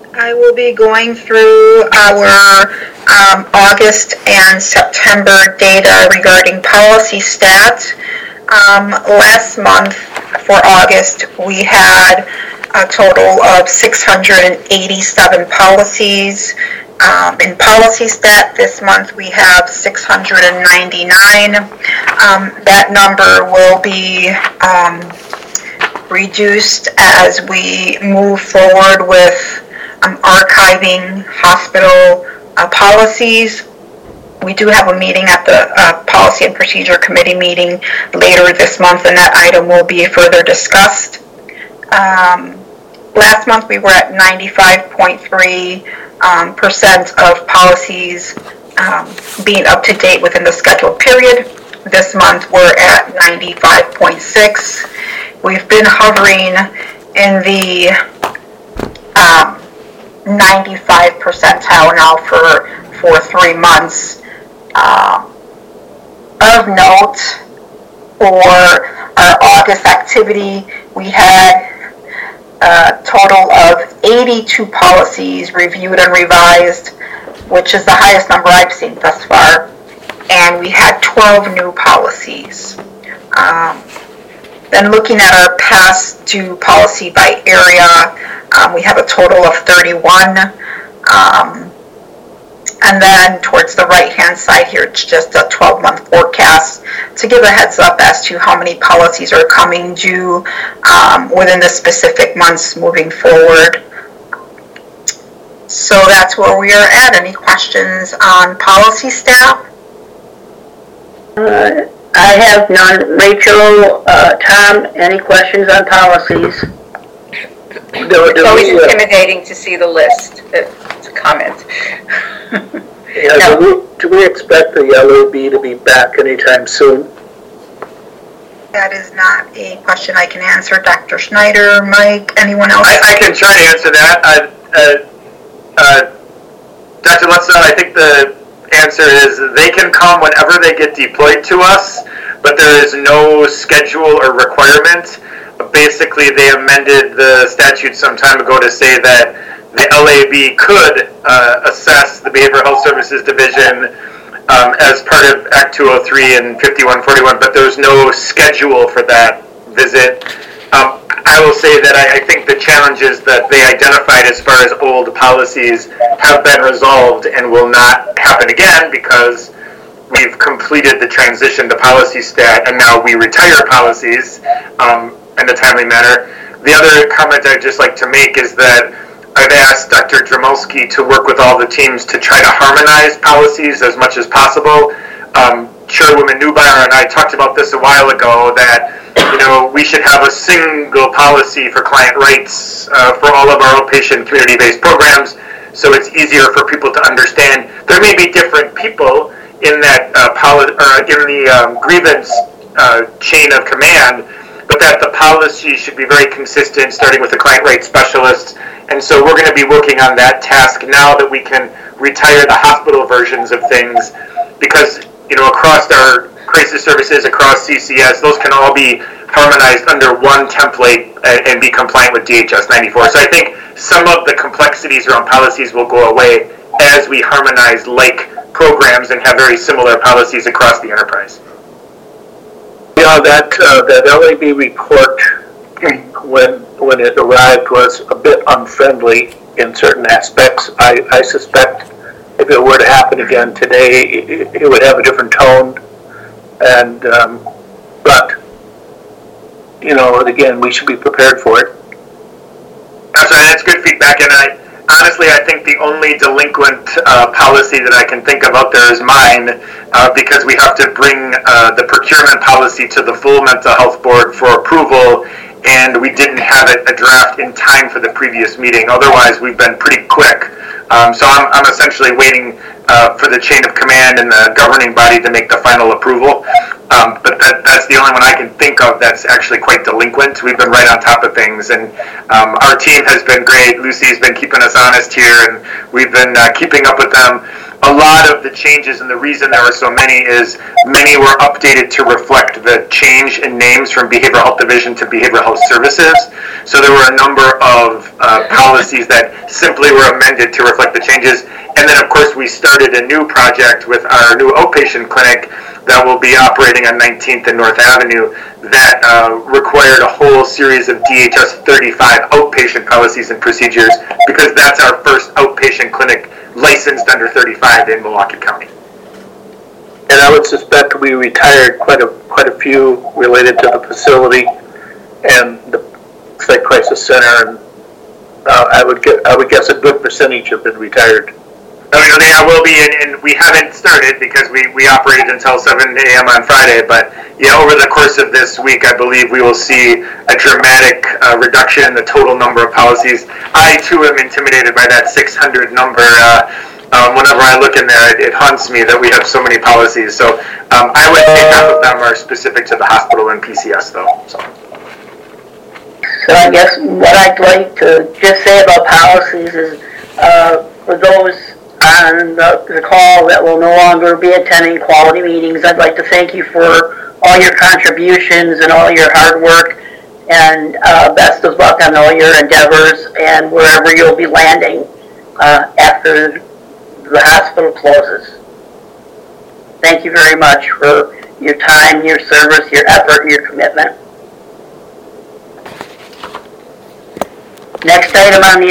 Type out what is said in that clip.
I will be going through our August and September data regarding policy stats. Last month for August, we had a total of 687 policies. In policy stat this month, we have 699. That number will be reduced as we move forward with archiving hospital policies. We do have a meeting at the Policy and Procedure Committee meeting later this month, and that item will be further discussed. Last month we were at 95.3% of policies being up to date within the scheduled period. This month we're at 95.6. We've been hovering in the 95 percentile now for 3 months. Of note, for our August activity, we had a total of 82 policies reviewed and revised, which is the highest number I've seen thus far, and we had 12 new policies. Then looking at our past due policy by area, we have a total of 31. And then towards the right-hand side here, it's just a 12-month forecast to give a heads up as to how many policies are coming due within the specific months moving forward. So that's where we are at. Any questions on policy staff? I have none. Rachel, Tom, any questions on policies? It's always intimidating to see the list to comment. Yeah, no. Do we expect the LOB to be back anytime soon? That is not a question I can answer. Dr. Schneider, Mike, anyone else? I can try to answer that. Dr. Lutzow, I think the answer is they can come whenever they get deployed to us, but there is no schedule or requirement. Basically, they amended the statute some time ago to say that the LAB could assess the Behavioral Health Services Division as part of Act 203 and 5141, but there's no schedule for that visit. I will say that I think the challenges that they identified as far as old policies have been resolved and will not happen again because we've completed the transition to policy stat and now we retire policies in a timely manner. The other comment I'd just like to make is that I've asked Dr. Dromulski to work with all the teams to try to harmonize policies as much as possible. Chairwoman Neubauer and I talked about this a while ago that we should have a single policy for client rights for all of our outpatient community-based programs, so it's easier for people to understand. There may be different people in that grievance chain of command, but that the policy should be very consistent, starting with the client rights specialists. And so we're going to be working on that task now that we can retire the hospital versions of things, because across our crisis services, across CCS, those can all be harmonized under one template and be compliant with DHS 94. So I think some of the complexities around policies will go away as we harmonize like programs and have very similar policies across the enterprise. That LAB report, when it arrived, was a bit unfriendly in certain aspects. I suspect if it were to happen again today, it would have a different tone. And but again, we should be prepared for it. That's good feedback, and honestly, I think the only delinquent policy that I can think of out there is mine, because we have to bring the procurement policy to the full mental health board for approval, and we didn't have it a draft in time for the previous meeting. Otherwise, we've been pretty quick. So I'm essentially waiting for the chain of command and the governing body to make the final approval. But that's the only one I can think of that's actually quite delinquent. We've been right on top of things, and our team has been great. Lucy's been keeping us honest here, and we've been keeping up with them. A lot of the changes, and the reason there were so many is many were updated to reflect the change in names from Behavioral Health Division to Behavioral Health Services. So there were a number of policies that simply were amended to reflect the changes. And then, of course, we started a new project with our new outpatient clinic that will be operating on 19th and North Avenue that required a whole series of DHS 35 outpatient policies and procedures, because that's our first outpatient clinic licensed under 35 in Milwaukee County. And I would suspect we retired quite a few related to the facility and the Psych Crisis Center, and I would guess a good percentage have been retired. I mean, yeah, will be, and we haven't started because we operated until 7 a.m. on Friday, but yeah, over the course of this week, I believe we will see a dramatic reduction in the total number of policies. I, too, am intimidated by that 600 number. Whenever I look in there, it haunts me that we have so many policies. So I would say half of them are specific to the hospital and PCS, though. So I guess what I'd like to just say about policies is for those on the call that will no longer be attending quality meetings, I'd like to thank you for all your contributions and all your hard work, and best of luck on all your endeavors and wherever you'll be landing after the hospital closes. Thank you very much for your time, your service, your effort, and your commitment. Next item on the